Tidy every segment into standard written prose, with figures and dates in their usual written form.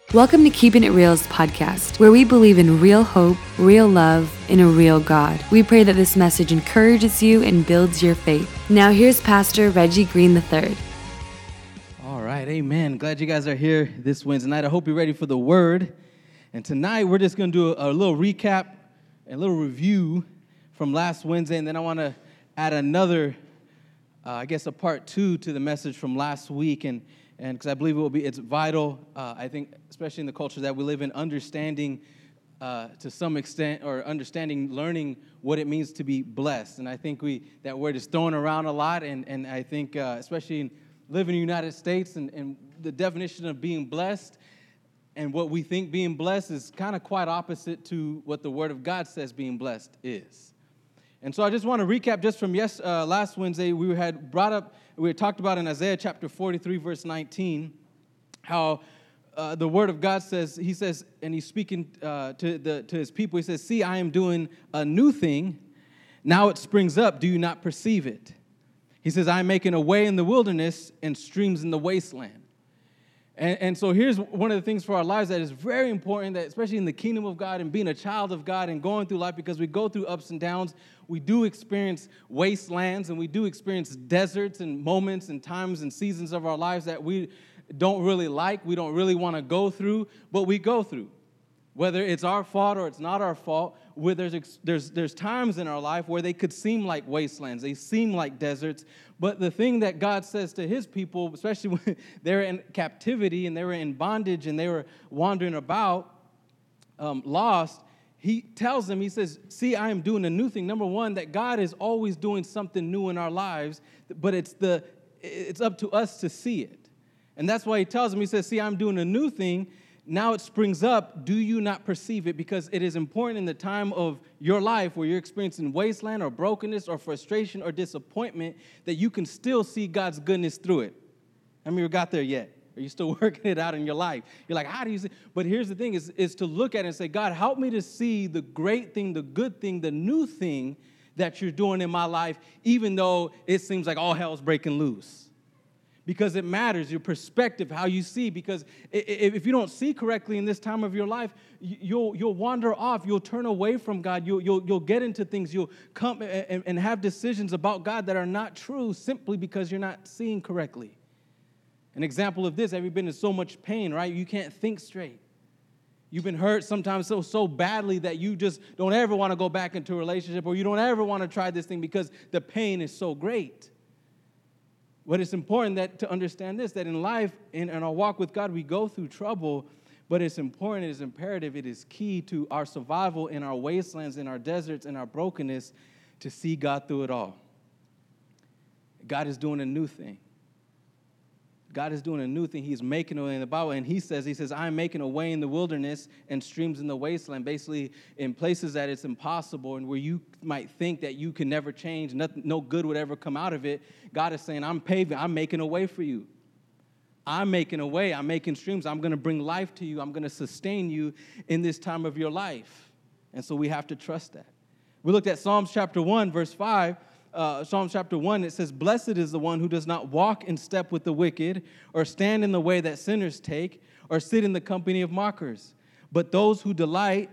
Welcome to Keeping It Real's podcast, where we believe in real hope, real love, and a real God. We pray that this message encourages you and builds your faith. Now here's Pastor Reggie Green III. All right, amen. Glad you guys are here this Wednesday night. I hope you're ready for the Word. And tonight we're just going to do a little recap, a little review from last Wednesday, and then I want to add another, a part two to the message from last week, and because I believe it's vital, I think, especially in the culture that we live in, understanding to some extent, or learning what it means to be blessed. And I think that word is thrown around a lot, and I think, especially in living in the United States, and the definition of being blessed and what we think being blessed is kind of quite opposite to what the Word of God says being blessed is. And so I just want to recap just from last Wednesday. We had talked about in Isaiah chapter 43, verse 19, how the Word of God says, he says, and he's speaking to his people, he says, "See, I am doing a new thing. Now it springs up. Do you not perceive it?" He says, "I am making a way in the wilderness and streams in the wasteland." And so here's one of the things for our lives that is very important, that especially in the kingdom of God and being a child of God and going through life, because we go through ups and downs. We do experience wastelands, and we do experience deserts and moments and times and seasons of our lives that we don't really like, we don't really want to go through, but we go through. Whether it's our fault or it's not our fault, where there's times in our life where they could seem like wastelands, they seem like deserts, but the thing that God says to his people, especially when they're in captivity and they were in bondage and they were wandering about, lost, he tells them, he says, "See, I am doing a new thing." Number one, that God is always doing something new in our lives, but it's up to us to see it. And that's why he tells them, he says, "See, I'm doing a new thing. Now it springs up. Do you not perceive it?" Because it is important in the time of your life where you're experiencing wasteland or brokenness or frustration or disappointment that you can still see God's goodness through it. How many of you got there yet? Are you still working it out in your life? You're like, how do you see? But here's the thing, is to look at it and say, "God, help me to see the great thing, the good thing, the new thing that you're doing in my life, even though it seems like all hell's breaking loose." Because it matters, your perspective, how you see. Because if you don't see correctly in this time of your life, you'll wander off. You'll turn away from God. You'll get into things. You'll come and have decisions about God that are not true simply because you're not seeing correctly. An example of this: have you been in so much pain, right? You can't think straight. You've been hurt sometimes so badly that you just don't ever want to go back into a relationship, or you don't ever want to try this thing because the pain is so great. But it's important to understand this, that in life, in our walk with God, we go through trouble, but it's important, it is imperative, it is key to our survival in our wastelands, in our deserts, in our brokenness, to see God through it all. God is doing a new thing. God is doing a new thing. He's making a way in the Bible. And he says, "I'm making a way in the wilderness and streams in the wasteland." Basically, in places that it's impossible and where you might think that you can never change, no good would ever come out of it, God is saying, I'm making a way for you. I'm making a way. I'm making streams. I'm going to bring life to you. I'm going to sustain you in this time of your life. And so we have to trust that. We looked at Psalms chapter 1, verse 5. Psalm chapter 1, it says, "Blessed is the one who does not walk in step with the wicked, or stand in the way that sinners take, or sit in the company of mockers, but whose delight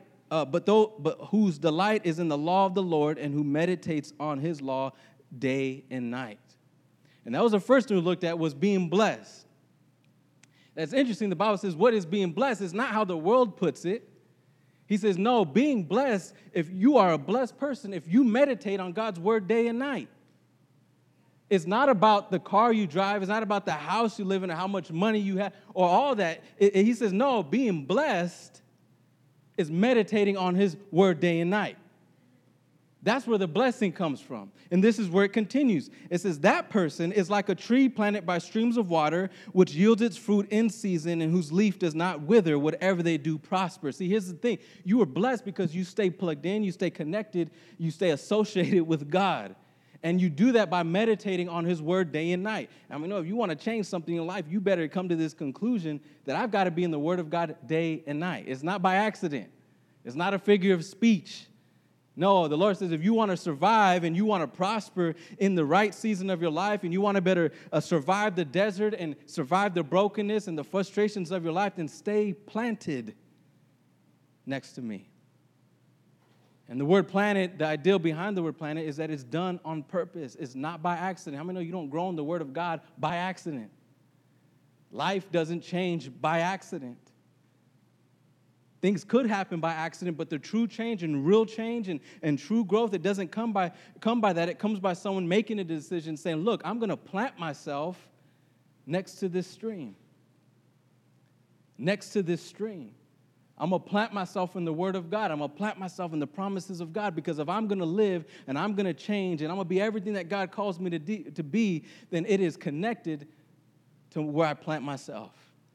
is in the law of the Lord, and who meditates on his law day and night." And that was the first thing we looked at, was being blessed. That's interesting. The Bible says, what is being blessed? It's not how the world puts it. He says, no, being blessed, if you are a blessed person, if you meditate on God's word day and night. It's not about the car you drive. It's not about the house you live in or how much money you have or all that. He says, no, being blessed is meditating on his word day and night. That's where the blessing comes from. And this is where it continues. It says, "That person is like a tree planted by streams of water, which yields its fruit in season, and whose leaf does not wither. Whatever they do prospers." See, here's the thing. You are blessed because you stay plugged in, you stay connected, you stay associated with God. And you do that by meditating on his word day and night. I mean, if you want to change something in life, you better come to this conclusion that I've got to be in the word of God day and night. It's not by accident. It's not a figure of speech. No, the Lord says if you want to survive and you want to prosper in the right season of your life and you want to better survive the desert and survive the brokenness and the frustrations of your life, then stay planted next to me. And the word planet, the ideal behind the word planet is that it's done on purpose. It's not by accident. How many know you don't grow in the word of God by accident? Life doesn't change by accident. Things could happen by accident, but the true change and real change and true growth, it doesn't come by that. It comes by someone making a decision saying, look, I'm going to plant myself next to this stream. Next to this stream. I'm going to plant myself in the Word of God. I'm going to plant myself in the promises of God, because if I'm going to live and I'm going to change and I'm going to be everything that God calls me to be, then it is connected to where I plant myself.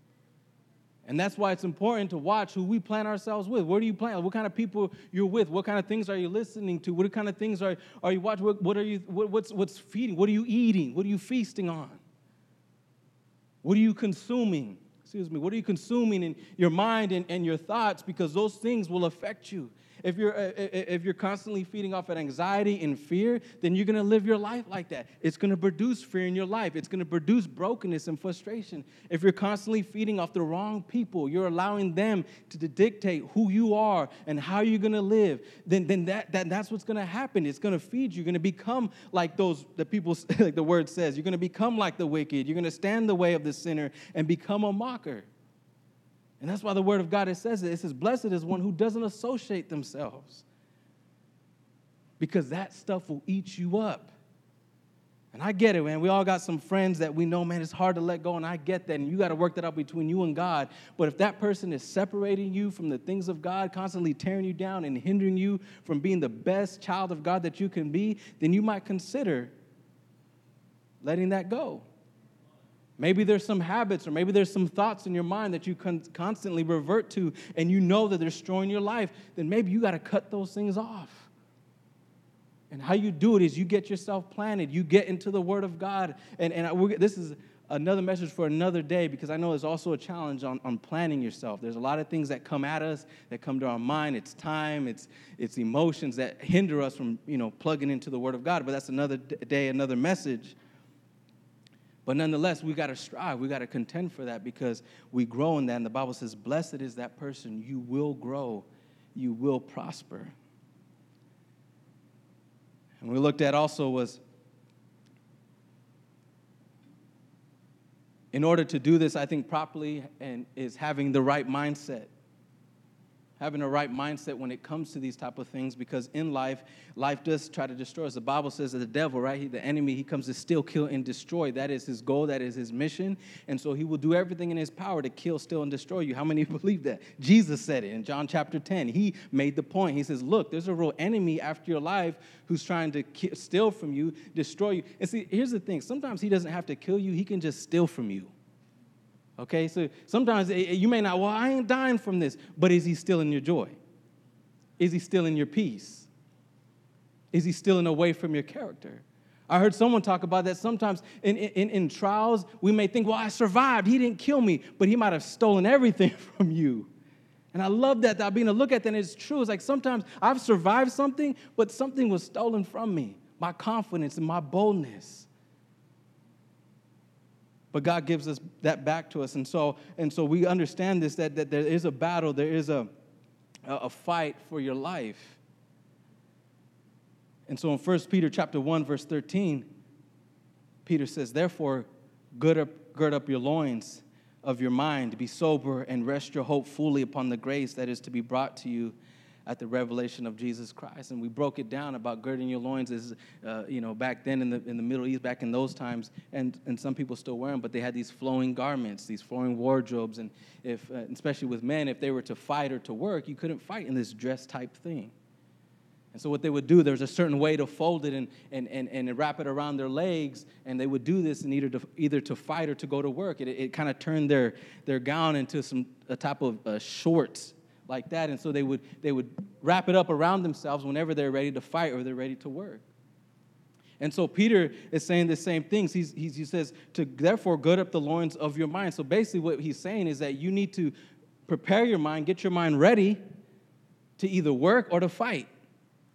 And that's why it's important to watch who we plant ourselves with. Where do you plant? What kind of people you're with? What kind of things are you listening to? What kind of things are you watching? What's feeding? What are you eating? What are you feasting on? What are you consuming? What are you consuming in your mind and your thoughts? Because those things will affect you. If you're constantly feeding off of anxiety and fear, then you're going to live your life like that. It's going to produce fear in your life. It's going to produce brokenness and frustration. If you're constantly feeding off the wrong people, you're allowing them to dictate who you are and how you're going to live, then that's what's going to happen. It's going to feed you. You're going to become like the people, like the word says. You're going to become like the wicked. You're going to stand in the way of the sinner and become a mocker. And that's why the word of God, it says, blessed is one who doesn't associate themselves. Because that stuff will eat you up. And I get it, man. We all got some friends that we know, man, it's hard to let go, and I get that. And you got to work that out between you and God. But if that person is separating you from the things of God, constantly tearing you down and hindering you from being the best child of God that you can be, then you might consider letting that go. Maybe there's some habits or maybe there's some thoughts in your mind that you constantly revert to, and you know that they're destroying your life. Then maybe you got to cut those things off. And how you do it is you get yourself planted. You get into the Word of God. This is another message for another day, because I know there's also a challenge on planning yourself. There's a lot of things that come at us, that come to our mind. It's time, it's emotions that hinder us from plugging into the Word of God. But that's another day, another message. But nonetheless, we got to strive. We got to contend for that, because we grow in that. And the Bible says, blessed is that person. You will grow. You will prosper. And we looked at also was, in order to do this, I think, properly, and is having the right mindset. Having a right mindset when it comes to these type of things, because in life does try to destroy us. The Bible says that the devil, right, the enemy, he comes to steal, kill, and destroy. That is his goal. That is his mission. And so he will do everything in his power to kill, steal, and destroy you. How many believe that? Jesus said it in John chapter 10. He made the point. He says, look, there's a real enemy after your life who's trying to steal from you, destroy you. And see, here's the thing. Sometimes he doesn't have to kill you. He can just steal from you. Okay, so sometimes you may not, well, I ain't dying from this, but is he stealing your joy? Is he stealing your peace? Is he stealing away from your character? I heard someone talk about that. Sometimes in trials, we may think, well, I survived. He didn't kill me, but he might have stolen everything from you. And I love that. I've been to look at that, and it's true. It's like sometimes I've survived something, but something was stolen from me, my confidence and my boldness. But God gives us that back to us. And so we understand this, that there is a battle, there is a fight for your life. And so in 1 Peter chapter 1, verse 13, Peter says, therefore, gird up your loins of your mind, be sober, and rest your hope fully upon the grace that is to be brought to you at the revelation of Jesus Christ. And we broke it down about girding your loins as, back then in the Middle East, back in those times, and some people still wear them, but they had these flowing garments, these flowing wardrobes, and if, especially with men, if they were to fight or to work, you couldn't fight in this dress type thing. And so what they would do, there's a certain way to fold it and wrap it around their legs, and they would do this in either to fight or to go to work. It kind of turned their gown into a type of shorts like that, and so they would wrap it up around themselves whenever they're ready to fight or they're ready to work. And so Peter is saying the same things. He says to therefore gird up the loins of your mind. So basically what he's saying is that you need to prepare your mind, get your mind ready to either work or to fight.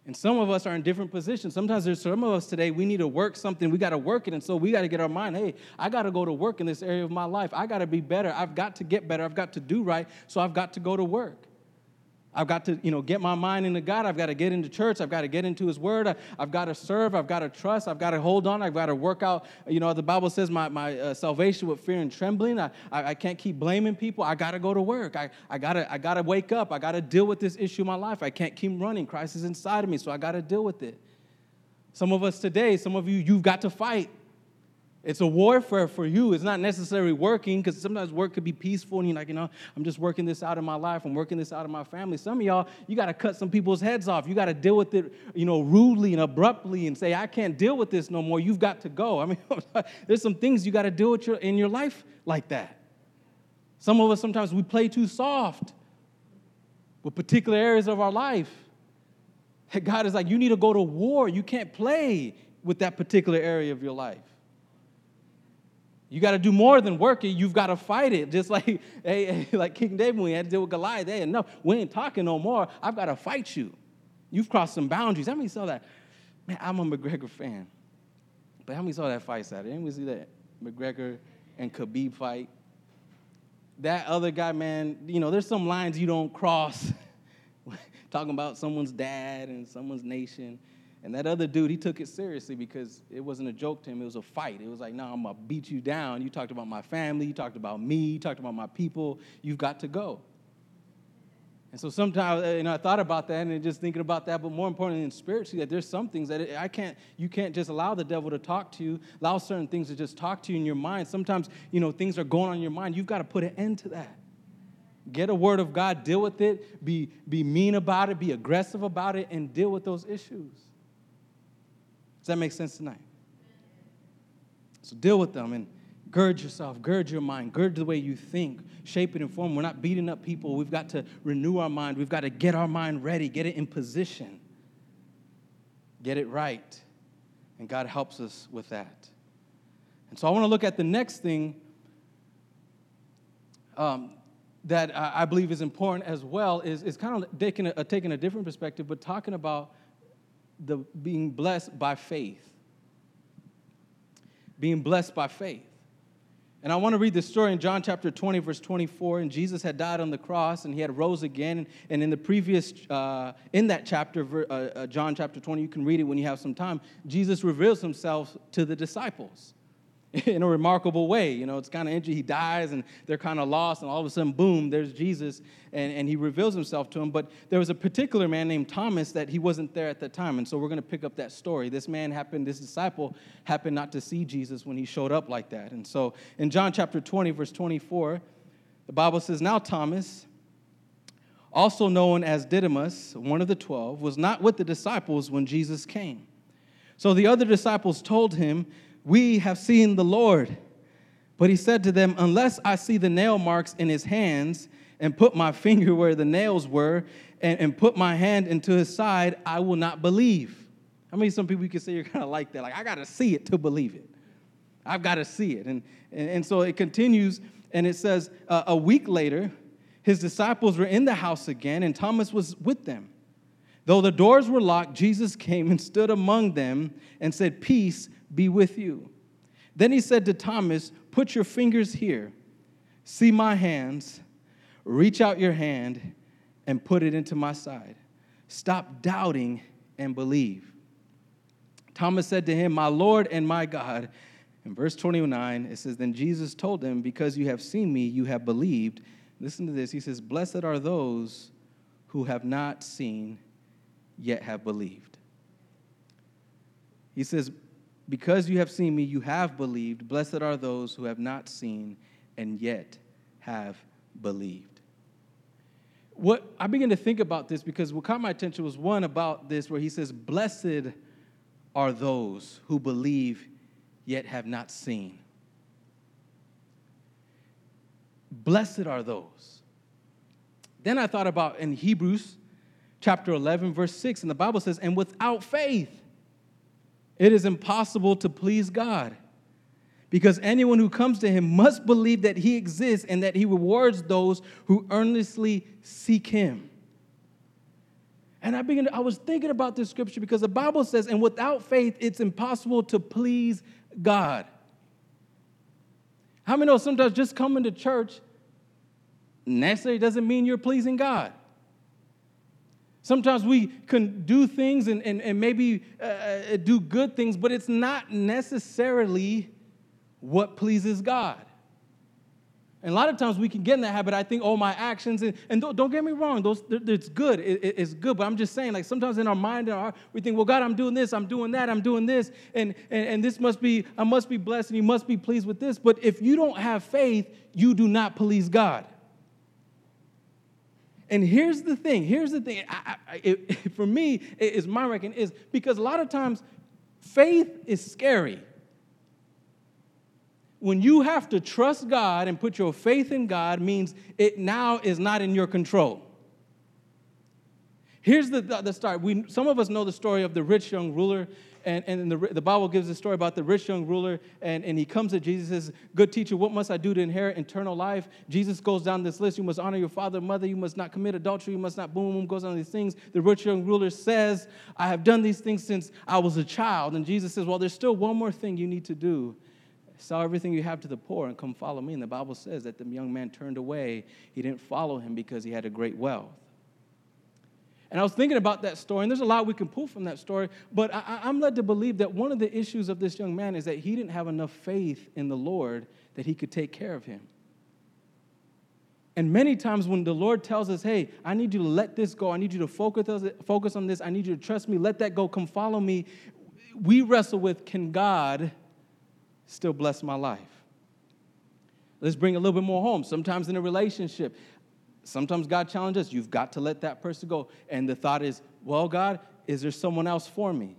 And some of us are in different positions. Sometimes there's some of us today, we need to work something. We got to work it. And so we got to get our mind, hey, I got to go to work in this area of my life. I got to be better. I've got to get better. I've got to do right. So I've got to go to work. I've got to, get my mind into God. I've got to get into church. I've got to get into his word. I've got to serve. I've got to trust. I've got to hold on. I've got to work out. The Bible says my salvation with fear and trembling. I can't keep blaming people. I got to go to work. I got to wake up. I got to deal with this issue in my life. I can't keep running. Christ is inside of me, so I got to deal with it. Some of us today, some of you, you've got to fight. It's a warfare for you. It's not necessarily working, because sometimes work could be peaceful and you're like, I'm just working this out in my life. I'm working this out in my family. Some of y'all, you got to cut some people's heads off. You got to deal with it, rudely and abruptly and say, I can't deal with this no more. You've got to go. I mean, there's some things you got to deal with in your life like that. Some of us, sometimes we play too soft with particular areas of our life. God is like, you need to go to war. You can't play with that particular area of your life. You got to do more than work it. You've got to fight it. Just like King David, when he had to deal with Goliath. Hey, enough. We ain't talking no more. I've got to fight you. You've crossed some boundaries. How many saw that? Man, I'm a McGregor fan. But how many saw that fight Saturday? Anybody see that McGregor and Khabib fight? That other guy, man, there's some lines you don't cross. Talking about someone's dad and someone's nation. And that other dude, he took it seriously because it wasn't a joke to him. It was a fight. It was like, no, I'm going to beat you down. You talked about my family. You talked about me. You talked about my people. You've got to go. And so sometimes, I thought about that and just thinking about that, but more importantly than spiritually, that there's some things that you can't just allow the devil to talk to you, allow certain things to just talk to you in your mind. Sometimes, things are going on in your mind. You've got to put an end to that. Get a word of God, deal with it, be mean about it, be aggressive about it, and deal with those issues. Does that make sense tonight? So deal with them and gird yourself, gird your mind, gird the way you think, shape it and form. We're not beating up people. We've got to renew our mind. We've got to get our mind ready, get it in position, get it right. And God helps us with that. And so I want to look at the next thing that I believe is important as well is kind of taking a different perspective, but talking about the being blessed by faith. Being blessed by faith. And I want to read the story in John chapter 20, verse 24. And Jesus had died on the cross, and he had rose again. And in the previous, in that chapter, John chapter 20, you can read it when you have some time, Jesus reveals himself to the disciples in a remarkable way. It's kind of interesting. He dies, and they're kind of lost, and all of a sudden, boom, there's Jesus, and he reveals himself to them. But there was a particular man named Thomas that he wasn't there at the time, and so we're going to pick up that story. This disciple happened not to see Jesus when he showed up like that. And so in John chapter 20, verse 24, the Bible says, Now Thomas, also known as Didymus, one of the 12, was not with the disciples when Jesus came. So the other disciples told him, We have seen the Lord. But he said to them, Unless I see the nail marks in his hands and put my finger where the nails were and put my hand into his side, I will not believe. How many some people you can say you're kind of like that? Like, I got to see it to believe it. I've got to see it. And so it continues, and it says, a week later, his disciples were in the house again, and Thomas was with them. Though the doors were locked, Jesus came and stood among them and said, Peace be with you. Then he said to Thomas, Put your fingers here. See my hands. Reach out your hand and put it into my side. Stop doubting and believe. Thomas said to him, My Lord and my God. In verse 29, it says, Then Jesus told him, Because you have seen me, you have believed. Listen to this. He says, Blessed are those who have not seen, yet have believed. He says, Because you have seen me, you have believed. Blessed are those who have not seen and yet have believed. What I began to think about this because what caught my attention was one about this where he says, Blessed are those who believe yet have not seen. Blessed are those. Then I thought about in Hebrews chapter 11, verse 6, and the Bible says, And without faith, it is impossible to please God, because anyone who comes to him must believe that he exists and that he rewards those who earnestly seek him. And I was thinking about this scripture because the Bible says, and without faith, it's impossible to please God. How many know sometimes just coming to church necessarily doesn't mean you're pleasing God? Sometimes we can do things and maybe do good things, but it's not necessarily what pleases God. And a lot of times we can get in that habit. I think, my actions, and don't get me wrong, it's good. It's good, but I'm just saying, like sometimes in our mind, we think, well, God, I'm doing this, I'm doing that, I'm doing this, and this I must be blessed, and you must be pleased with this. But if you don't have faith, you do not please God. And here's the thing. For me, is my reckoning, is because a lot of times faith is scary. When you have to trust God and put your faith in God means it now is not in your control. Here's the start. Some of us know the story of the rich young ruler, and the Bible gives a story about the rich young ruler, and he comes to Jesus and says, good teacher, what must I do to inherit eternal life? Jesus goes down this list. You must honor your father and mother. You must not commit adultery. You must not boom, goes on these things. The rich young ruler says, I have done these things since I was a child. And Jesus says, well, there's still one more thing you need to do. Sell everything you have to the poor and come follow me. And the Bible says that the young man turned away. He didn't follow him because he had a great wealth. And I was thinking about that story, and there's a lot we can pull from that story, but I'm led to believe that one of the issues of this young man is that he didn't have enough faith in the Lord that he could take care of him. And many times when the Lord tells us, hey, I need you to let this go, I need you to focus on this, I need you to trust me, let that go, come follow me, we wrestle with, can God still bless my life? Let's bring a little bit more home. Sometimes in a relationship, sometimes God challenges us. You've got to let that person go. And the thought is, well, God, is there someone else for me?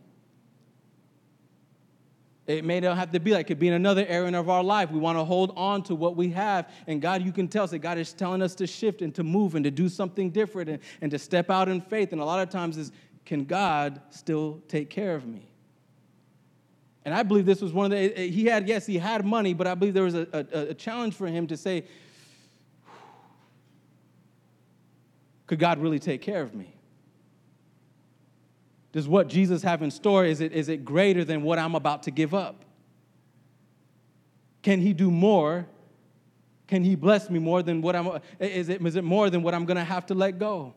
It may not have to be like it could be in another area of our life. We want to hold on to what we have. And God, you can tell us that God is telling us to shift and to move and to do something different and to step out in faith. And a lot of times is, can God still take care of me? And I believe this was one of he had money, but I believe there was a challenge for him to say, could God really take care of me? Does what Jesus have in store, is it greater than what I'm about to give up? Can he do more? Can he bless me more than what is it more than what I'm going to have to let go?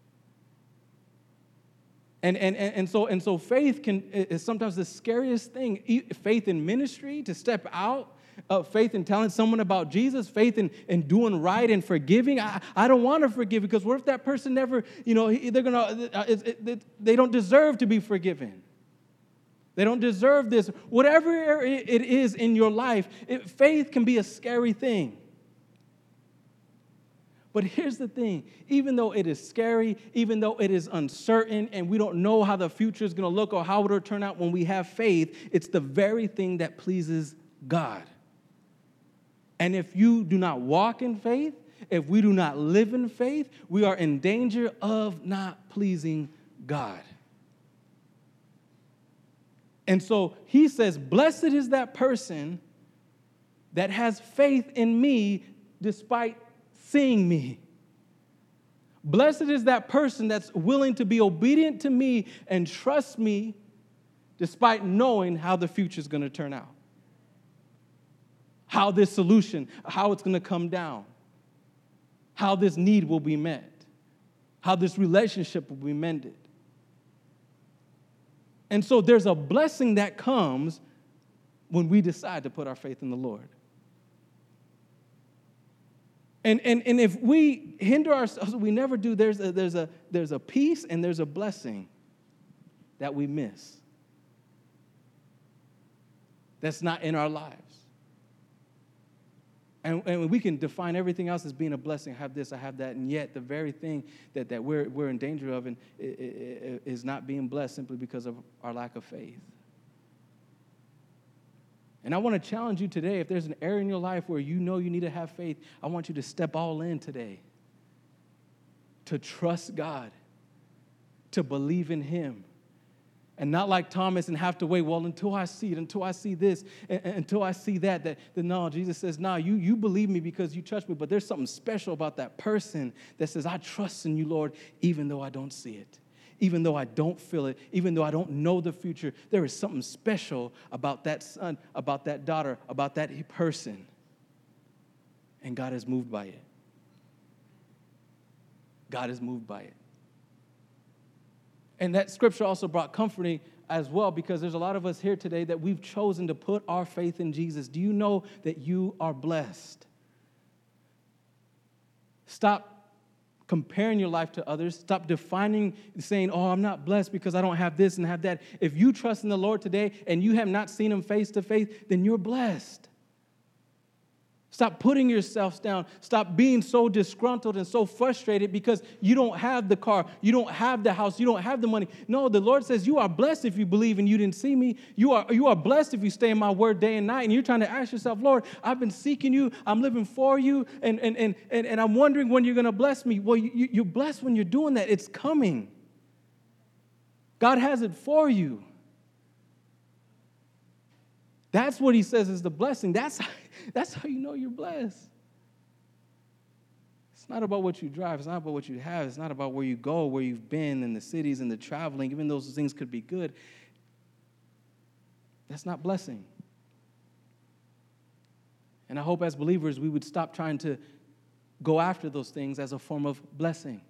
And so faith is sometimes the scariest thing. Faith in ministry, to step out. Faith in telling someone about Jesus. Faith in doing right and forgiving. I don't want to forgive because what if that person never, they don't deserve to be forgiven. They don't deserve this. Whatever it is in your life, faith can be a scary thing. But here's the thing, even though it is scary, even though it is uncertain, and we don't know how the future is going to look or how it will turn out when we have faith, it's the very thing that pleases God. And if you do not walk in faith, if we do not live in faith, we are in danger of not pleasing God. And so he says, blessed is that person that has faith in me despite seeing me. Blessed is that person that's willing to be obedient to me and trust me despite knowing how the future is going to turn out. How this solution, how it's going to come down. How this need will be met. How this relationship will be mended. And so there's a blessing that comes when we decide to put our faith in the Lord. And if we hinder ourselves, we never do, there's a peace and there's a blessing that we miss. That's not in our lives. And we can define everything else as being a blessing. I have this, I have that, and yet the very thing that we're in danger of is not being blessed simply because of our lack of faith. And I want to challenge you today, if there's an area in your life where you know you need to have faith, I want you to step all in today. To trust God. To believe in Him. And not like Thomas and have to wait, well, until I see it, until I see this, until I see that no, Jesus says, no, you believe me because you trust me, but there's something special about that person that says, I trust in you, Lord, even though I don't see it. even though I don't feel it, even though I don't know the future, there is something special about that son, about that daughter, about that person. And God is moved by it. God is moved by it. And that scripture also brought comforting as well, because there's a lot of us here today that we've chosen to put our faith in Jesus. Do you know that you are blessed? Stop comparing your life to others. Stop defining, saying, oh, I'm not blessed because I don't have this and have that. If you trust in the Lord today and you have not seen him face to face, then you're blessed. Stop putting yourselves down. Stop being so disgruntled and so frustrated because you don't have the car, you don't have the house, you don't have the money. No, the Lord says you are blessed if you believe and you didn't see me. You are blessed if you stay in my word day and night. And you're trying to ask yourself, Lord, I've been seeking you, I'm living for you, and I'm wondering when you're going to bless me. Well, you're blessed when you're doing that. It's coming. God has it for you. That's what he says is the blessing. That's how you know you're blessed. It's not about what you drive. It's not about what you have. It's not about where you go, where you've been, and the cities and the traveling. Even those things could be good. That's not blessing. And I hope as believers we would stop trying to go after those things as a form of blessing.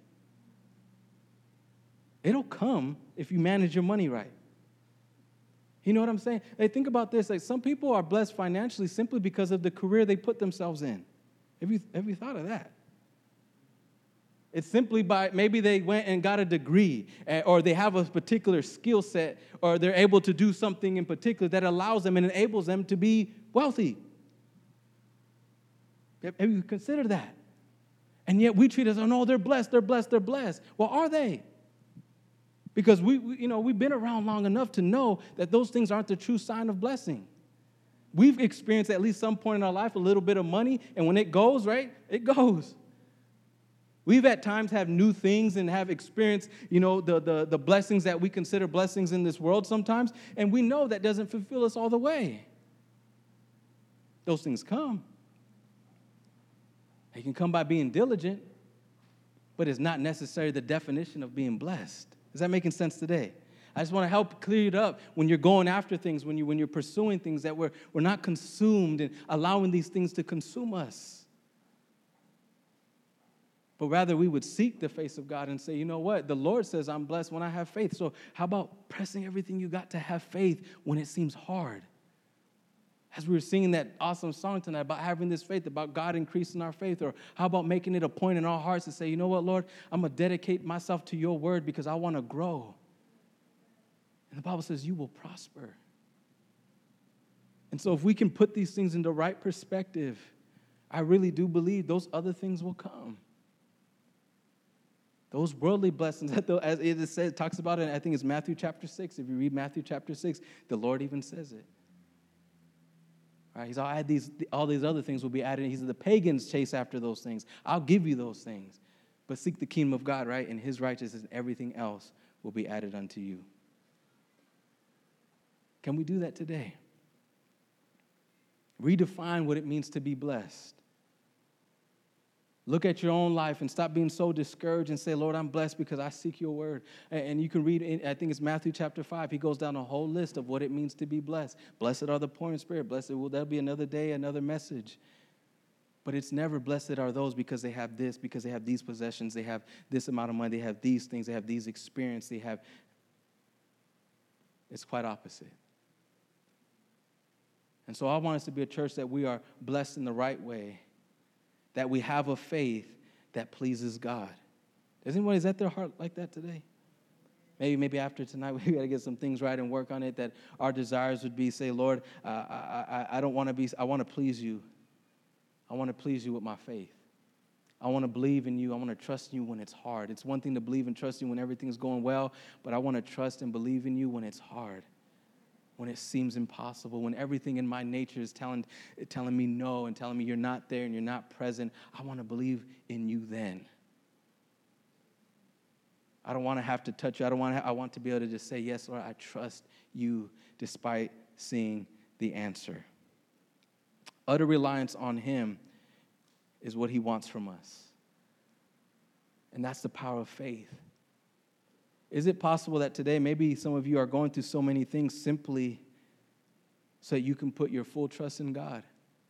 It'll come if you manage your money right. You know what I'm saying? Hey, think about this. Like, some people are blessed financially simply because of the career they put themselves in. Have you thought of that? It's simply by maybe they went and got a degree, or they have a particular skill set, or they're able to do something in particular that allows them and enables them to be wealthy. Have you considered that? And yet we treat it as, oh no, they're blessed, they're blessed, they're blessed. Well, are they? Because we've been around long enough to know that those things aren't the true sign of blessing. We've experienced at least some point in our life a little bit of money, and when it goes, right, it goes. We've at times have new things and have experienced, the blessings that we consider blessings in this world sometimes, and we know that doesn't fulfill us all the way. Those things come. They can come by being diligent, but it's not necessarily the definition of being blessed. Is that making sense today? I just want to help clear it up when you're going after things, when you're pursuing things, that we're not consumed and allowing these things to consume us. But rather we would seek the face of God and say, you know what? The Lord says I'm blessed when I have faith. So how about pressing everything you got to have faith when it seems hard? As we were singing that awesome song tonight about having this faith, about God increasing our faith, or how about making it a point in our hearts to say, you know what, Lord, I'm going to dedicate myself to your word because I want to grow. And the Bible says you will prosper. And so if we can put these things into right perspective, I really do believe those other things will come. Those worldly blessings, as it says, talks about it, I think it's Matthew chapter 6. If you read Matthew chapter 6, the Lord even says it. Right? He's all these other things will be added. He said the pagans chase after those things. I'll give you those things. But seek the kingdom of God, right? And his righteousness and everything else will be added unto you. Can we do that today? Redefine what it means to be blessed. Look at your own life and stop being so discouraged and say, Lord, I'm blessed because I seek your word. And you can read, I think it's Matthew chapter 5. He goes down a whole list of what it means to be blessed. Blessed are the poor in spirit. Blessed will there be another day, another message. But it's never blessed are those because they have this, because they have these possessions, they have this amount of money, they have these things, they have these experiences, it's quite opposite. And so I want us to be a church that we are blessed in the right way, that we have a faith that pleases God. Is anybody at their heart like that today? Maybe after tonight we got to get some things right and work on it, that our desires would be, say, Lord, I want to please you. I want to please you with my faith. I want to believe in you. I want to trust you when it's hard. It's one thing to believe and trust you when everything's going well, but I want to trust and believe in you when it's hard, when it seems impossible, when everything in my nature is telling me no and telling me you're not there and you're not present. I want to believe in you then. I don't want to have to touch you. I want to be able to just say, yes, Lord, I trust you despite seeing the answer. Utter reliance on him is what he wants from us. And that's the power of faith. Is it possible that today maybe some of you are going through so many things simply so that you can put your full trust in God?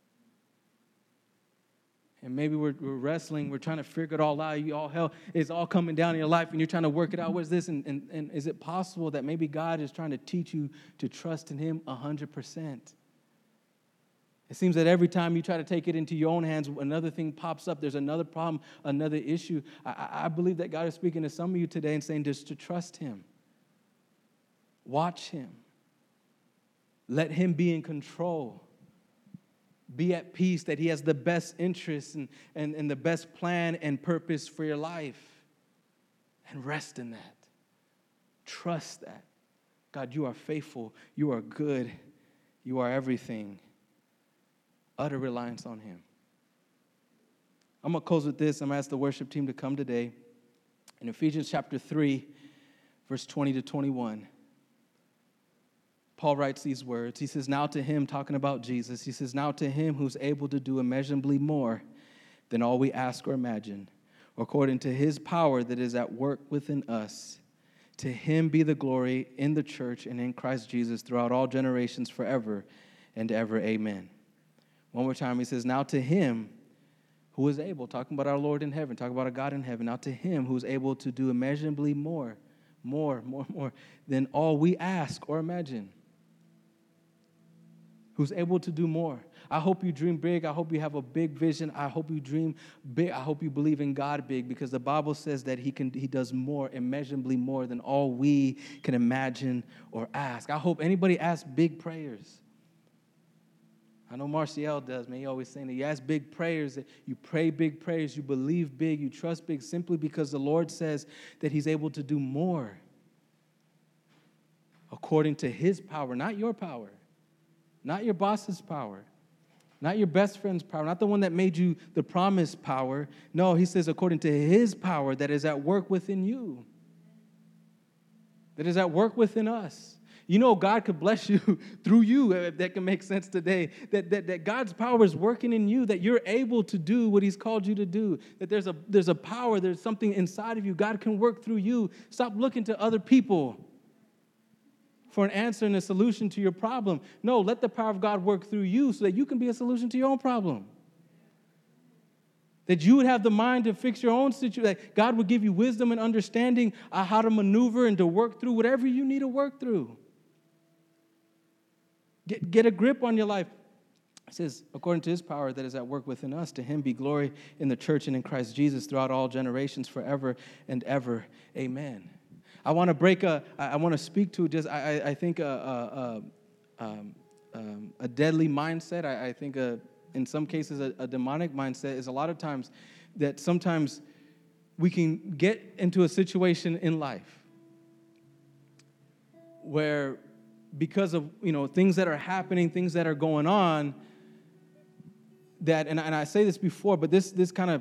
And maybe we're wrestling, we're trying to figure it all out. Hell is all coming down in your life, and you're trying to work it out. What is this? And is it possible that maybe God is trying to teach you to trust in Him 100%? It seems that every time you try to take it into your own hands, another thing pops up. There's another problem, another issue. I believe that God is speaking to some of you today and saying just to trust Him. Watch Him. Let Him be in control. Be at peace that He has the best interests and the best plan and purpose for your life. And rest in that. Trust that. God, you are faithful. You are good. You are everything. Utter reliance on Him. I'm going to close with this. I'm going to ask the worship team to come today. In Ephesians chapter 3, verse 20 to 21. Paul writes these words. He says, now to Him, talking about Jesus, he says, now to Him who's able to do immeasurably more than all we ask or imagine, according to His power that is at work within us. To Him be the glory in the church and in Christ Jesus throughout all generations forever and ever. Amen. One more time, he says, now to Him who is able, talking about our Lord in heaven, talking about our God in heaven, now to Him who is able to do immeasurably more than all we ask or imagine. Who's able to do more. I hope you dream big. I hope you have a big vision. I hope you dream big. I hope you believe in God big, because the Bible says that He does more, immeasurably more than all we can imagine or ask. I hope anybody asks big prayers. I know Marcial does, man. He always saying that you ask big prayers, that you pray big prayers, you believe big, you trust big, simply because the Lord says that He's able to do more according to His power, not your power. Not your boss's power, not your best friend's power, not the one that made you the promised power. No, He says according to His power that is at work within you, that is at work within us. You know, God could bless you through you, if that can make sense today, that God's power is working in you, that you're able to do what He's called you to do, that there's a power, there's something inside of you. God can work through you. Stop looking to other people for an answer and a solution to your problem. No, let the power of God work through you so that you can be a solution to your own problem. That you would have the mind to fix your own situation, that God would give you wisdom and understanding on how to maneuver and to work through whatever you need to work through. Get a grip on your life. It says, according to His power that is at work within us, to Him be glory in the church and in Christ Jesus throughout all generations forever and ever. Amen. I want to speak to just, I think a deadly mindset. I think in some cases a demonic mindset is a lot of times that sometimes we can get into a situation in life where because of, things that are happening, things that are going on, that, and I say this before, but this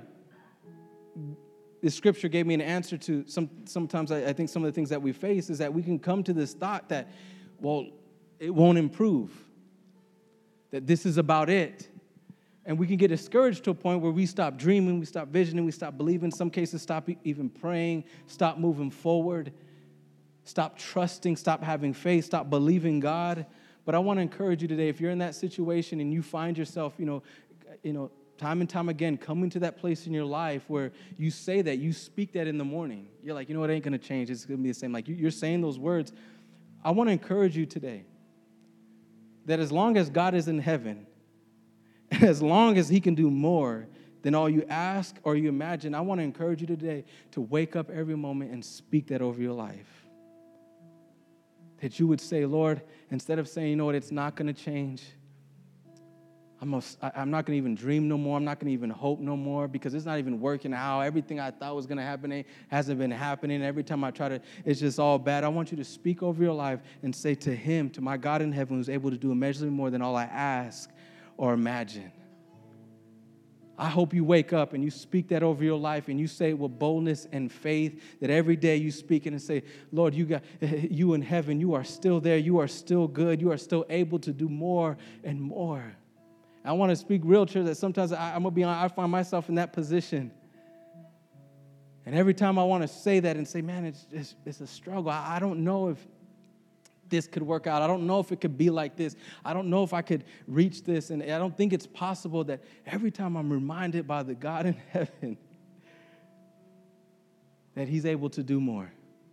scripture gave me an answer to sometimes I think some of the things that we face is that we can come to this thought that, well, it won't improve, that this is about it. And we can get discouraged to a point where we stop dreaming, we stop visioning, we stop believing, in some cases stop even praying, stop moving forward, stop trusting, stop having faith, stop believing God. But I want to encourage you today, if you're in that situation and you find yourself, time and time again, coming to that place in your life where you say that, you speak that in the morning. You're like, it ain't going to change. It's going to be the same. Like you're saying those words. I want to encourage you today that as long as God is in heaven, and as long as He can do more than all you ask or you imagine, I want to encourage you today to wake up every moment and speak that over your life. That you would say, Lord, instead of saying, it's not going to change, I'm not going to even dream no more. I'm not going to even hope no more because it's not even working out. Everything I thought was going to happen hasn't been happening. Every time I try to, it's just all bad. I want you to speak over your life and say to Him, to my God in heaven, who's able to do immeasurably more than all I ask or imagine. I hope you wake up and you speak that over your life and you say it with boldness and faith, that every day you speak it and say, Lord, you in heaven, you are still there. You are still good. You are still able to do more and more. I want to speak real truth that sometimes I'm going to be honest, I find myself in that position And every time I want to say that and say, man, it's a struggle. I don't know if this could work out. I don't know if it could be like this. I don't know if I could reach this. And I don't think it's possible that every time I'm reminded by the God in heaven that he's able to do more,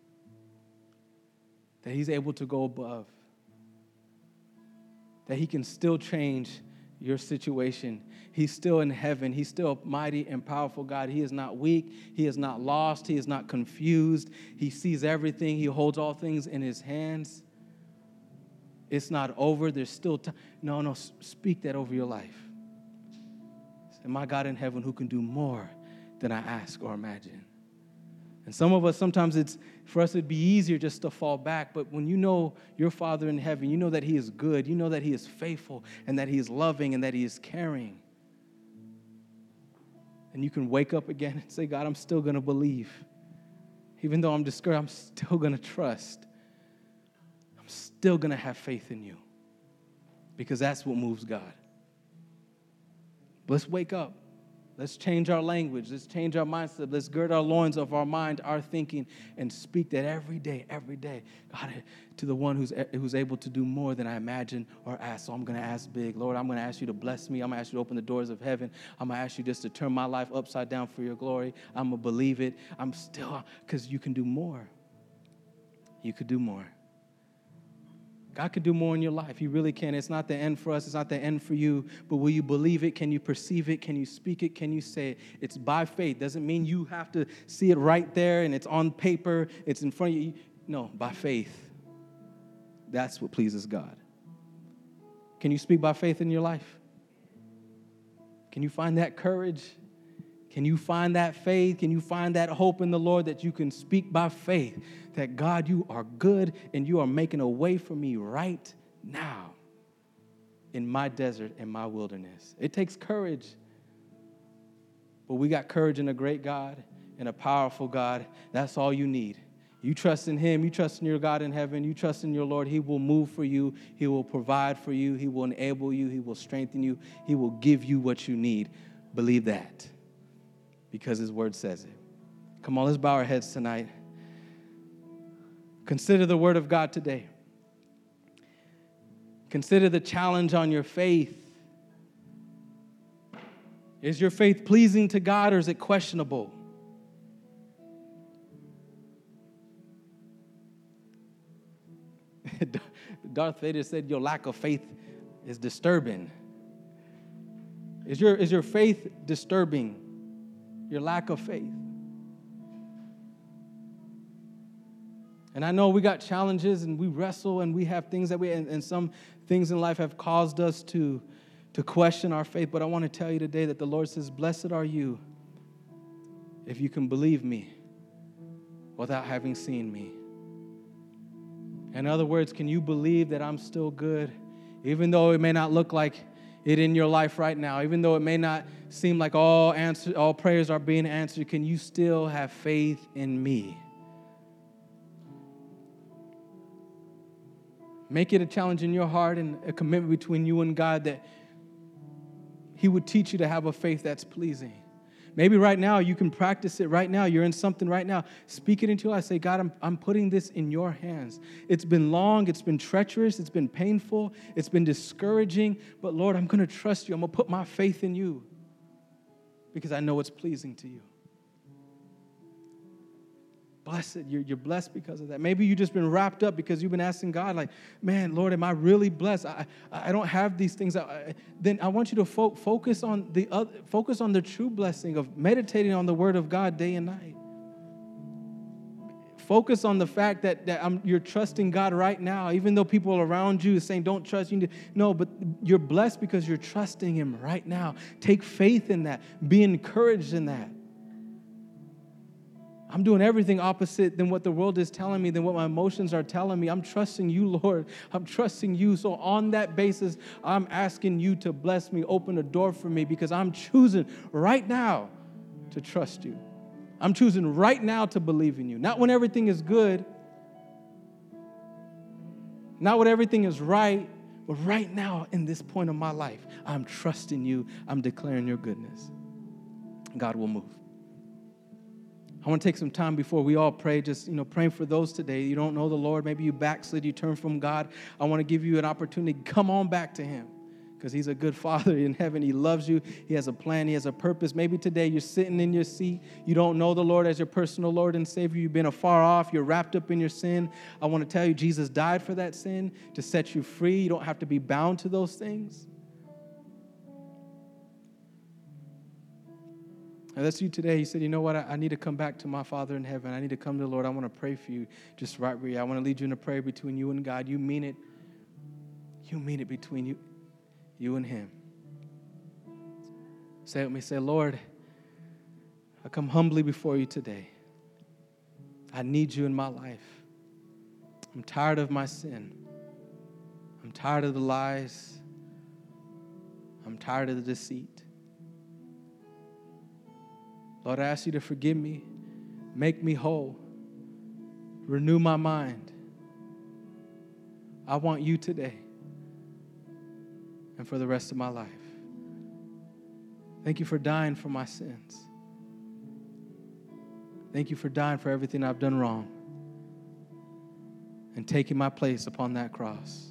that he's able to go above, that he can still change your situation. He's still in heaven. He's still a mighty and powerful God. He is not weak. He is not lost. He is not confused. He sees everything. He holds all things in his hands. It's not over. There's still time. No, speak that over your life. Say, my God in heaven who can do more than I ask or imagine. And some of us, sometimes for us it'd be easier just to fall back. But when you know your Father in heaven, you know that he is good. You know that he is faithful and that he is loving and that he is caring. And you can wake up again and say, God, I'm still going to believe. Even though I'm discouraged, I'm still going to trust. I'm still going to have faith in you. Because that's what moves God. Let's wake up. Let's change our language. Let's change our mindset. Let's gird our loins of our mind, our thinking, and speak that every day, God, to the one who's able to do more than I imagine or ask. So I'm going to ask big. Lord, I'm going to ask you to bless me. I'm going to ask you to open the doors of heaven. I'm going to ask you just to turn my life upside down for your glory. I'm going to believe it. I'm still, because you can do more. You could do more. God could do more in your life. He really can. It's not the end for us. It's not the end for you. But will you believe it? Can you perceive it? Can you speak it? Can you say it? It's by faith. Doesn't mean you have to see it right there and it's on paper. It's in front of you. No, by faith. That's what pleases God. Can you speak by faith in your life? Can you find that courage? Can you find that faith? Can you find that hope in the Lord that you can speak by faith that, God, you are good and you are making a way for me right now in my desert, in my wilderness? It takes courage, but we got courage in a great God and a powerful God. That's all you need. You trust in him. You trust in your God in heaven. You trust in your Lord. He will move for you. He will provide for you. He will enable you. He will strengthen you. He will give you what you need. Believe that. Because his word says it. Come on, let's bow our heads tonight. Consider the word of God today. Consider the challenge on your faith. Is your faith pleasing to God or is it questionable? Darth Vader said your lack of faith is disturbing. Is your faith disturbing? Your lack of faith. And I know we got challenges and we wrestle and we have things that and some things in life have caused us to question our faith. But I want to tell you today that the Lord says, blessed are you if you can believe me without having seen me. In other words, can you believe that I'm still good, even though it may not look like it in your life right now, even though it may not seem like all prayers are being answered? Can you still have faith in me? Make it a challenge in your heart and a commitment between you and God that he would teach you to have a faith that's pleasing. Maybe right now you can practice it right now. You're in something right now. Speak it into your life. Say, God, I'm putting this in your hands. It's been long. It's been treacherous. It's been painful. It's been discouraging. But Lord, I'm going to trust you. I'm going to put my faith in you because I know it's pleasing to you. Blessed. You're blessed because of that. Maybe you've just been wrapped up because you've been asking God, like, man, Lord, am I really blessed? I don't have these things. Then I want you to focus on the true blessing of meditating on the Word of God day and night. Focus on the fact that you're trusting God right now, even though people around you are saying, don't trust you. No, but you're blessed because you're trusting him right now. Take faith in that. Be encouraged in that. I'm doing everything opposite than what the world is telling me, than what my emotions are telling me. I'm trusting you, Lord. I'm trusting you. So on that basis, I'm asking you to bless me, open a door for me, because I'm choosing right now to trust you. I'm choosing right now to believe in you. Not when everything is good, not when everything is right, but right now in this point of my life, I'm trusting you. I'm declaring your goodness. God will move. I want to take some time before we all pray, just, praying for those today. You don't know the Lord. Maybe you backslid, you turn from God. I want to give you an opportunity. Come on back to him, because he's a good Father in heaven. He loves you. He has a plan. He has a purpose. Maybe today you're sitting in your seat. You don't know the Lord as your personal Lord and Savior. You've been afar off. You're wrapped up in your sin. I want to tell you, Jesus died for that sin to set you free. You don't have to be bound to those things. And that's you today. You said, you know what? I need to come back to my Father in heaven. I need to come to the Lord. I want to pray for you just right where you are. I want to lead you in a prayer between you and God. You mean it. You mean it between you and him. Say it with me. Say, Lord, I come humbly before you today. I need you in my life. I'm tired of my sin. I'm tired of the lies. I'm tired of the deceit. Lord, I ask you to forgive me, make me whole, renew my mind. I want you today and for the rest of my life. Thank you for dying for my sins. Thank you for dying for everything I've done wrong and taking my place upon that cross.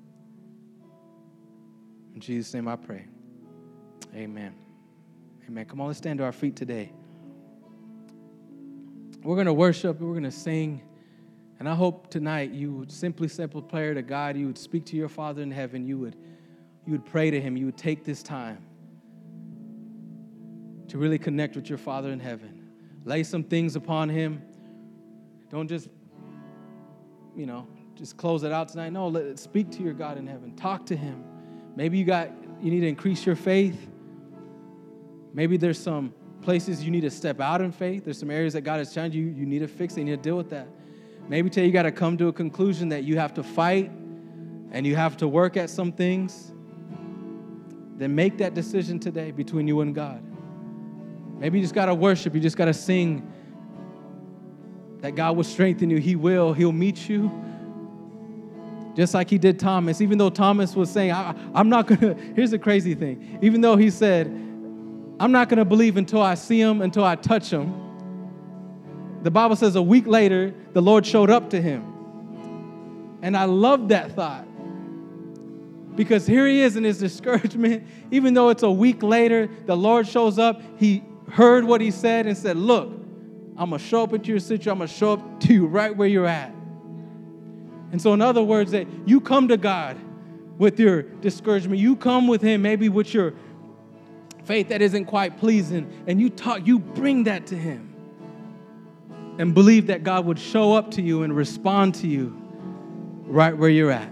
In Jesus' name I pray. Amen. Amen. Come on, let's stand to our feet today. We're going to worship, we're going to sing, and I hope tonight you would simply prayer to God. You would speak to your Father in heaven. You would pray to him. You would take this time to really connect with your Father in heaven. Lay some things upon him. Don't just close it out tonight. No, speak to your God in heaven. Talk to him. Maybe you need to increase your faith. Maybe there's some places you need to step out in faith. There's some areas that God has challenged you. You need to fix it. You need to deal with that. Maybe today you got to come to a conclusion that you have to fight and you have to work at some things. Then make that decision today between you and God. Maybe you just got to worship. You just got to sing that God will strengthen you. He will. He'll meet you. Just like he did Thomas. Even though Thomas was saying, I'm not going to. Here's the crazy thing. Even though he said, I'm not going to believe until I see him, until I touch him. The Bible says a week later, the Lord showed up to him. And I love that thought. Because here he is in his discouragement. Even though it's a week later, the Lord shows up. He heard what he said and said, look, I'm going to show up at your situation. I'm going to show up to you right where you're at. And so in other words, that you come to God with your discouragement. You come with him maybe with your faith that isn't quite pleasing, and you bring that to him and believe that God would show up to you and respond to you right where you're at.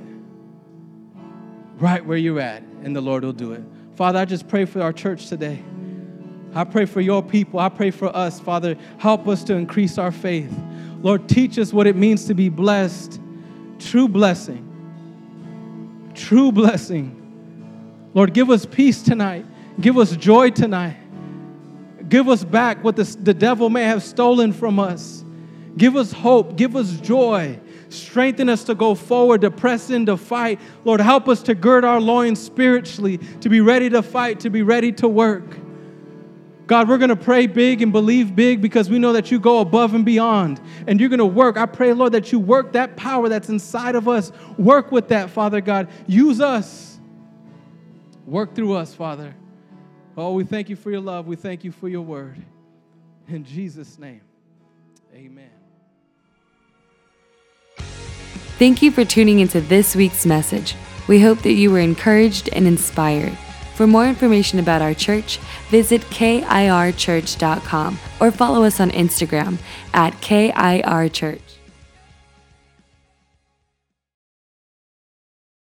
Right where you're at, and the Lord will do it. Father, I just pray for our church today. I pray for your people. I pray for us, Father. Help us to increase our faith. Lord, teach us what it means to be blessed. True blessing. True blessing. Lord, give us peace tonight. Give us joy tonight. Give us back what the devil may have stolen from us. Give us hope. Give us joy. Strengthen us to go forward, to press in, to fight. Lord, help us to gird our loins spiritually, to be ready to fight, to be ready to work. God, we're going to pray big and believe big because we know that you go above and beyond, and you're going to work. I pray, Lord, that you work that power that's inside of us. Work with that, Father God. Use us. Work through us, Father. Oh, we thank you for your love. We thank you for your word. In Jesus' name, amen. Thank you for tuning into this week's message. We hope that you were encouraged and inspired. For more information about our church, visit kirchurch.com or follow us on Instagram @KIRChurch.